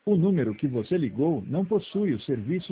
O número que você ligou não possui o serviço